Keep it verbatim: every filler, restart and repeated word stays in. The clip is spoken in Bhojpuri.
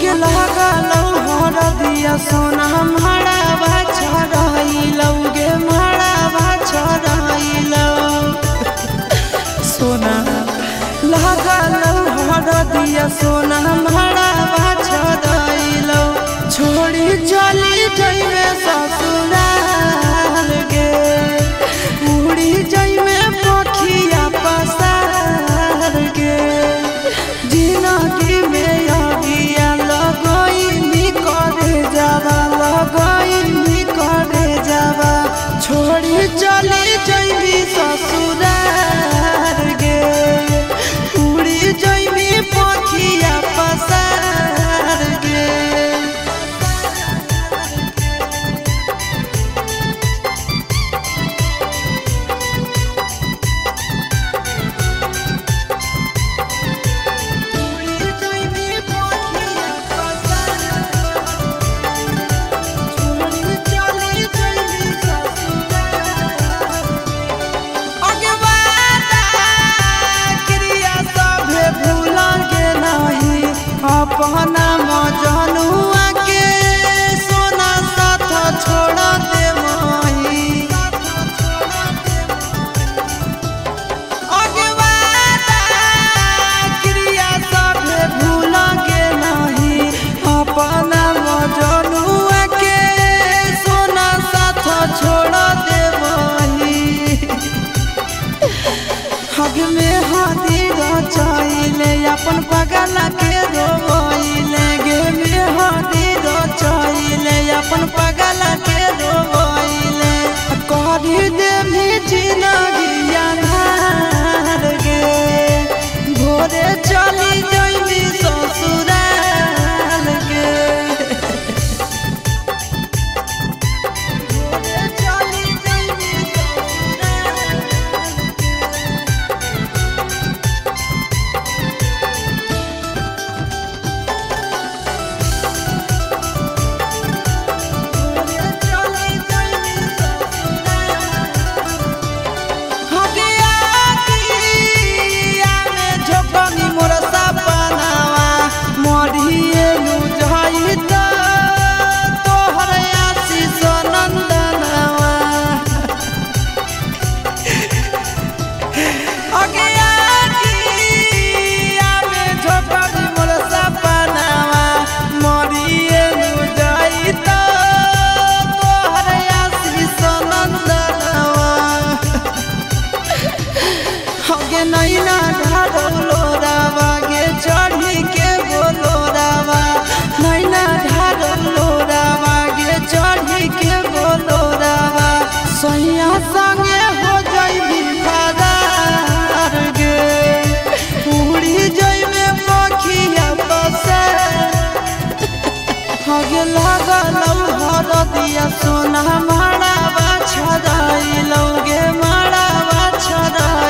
हगे लागलौ हरदिया सोना माड़ा बाछरइलौ गे माड़ा बाछरइलौ सोना लागलौ हरदिया सोना माड़ा बाछरइलौ छोड़ी चली जइबे ससुराल गे उड़ी जइबे पखिया पसार गे जिंदगी में अगिया लगइनी करे जावा लगइनी करे जावा छोड़ी चली जइबी ससुराल गे उड़ी जइबी पखिया पसार गे अपना मजनुआ के सोना साथ छोड़ दे माही अगवादा क्रिया सब भूल के नहीं अपना मजनुआ के सोना साथ छोड़ दे माही हग में हाथी रचाइले अपन पगला के रोइले गे में हाथी रचाइले अपन पगला के रोइले करी देवी जिंदगी अन्हार गे भोरे चली जइबी ससुराल गे भोरे चली जइबी ससुराल नैना ढालो रावा गे चढ़ी के बोलो रावा नैना ढालो रावा गे चढ़ी के बोलो रावा सैया संगे हो जइबी फरार गे उड़ी जइबे पखिया पसार हगे लागलौ हरदिया सोना माड़ा बाछरइलौ गे माड़ा बाछरइलौ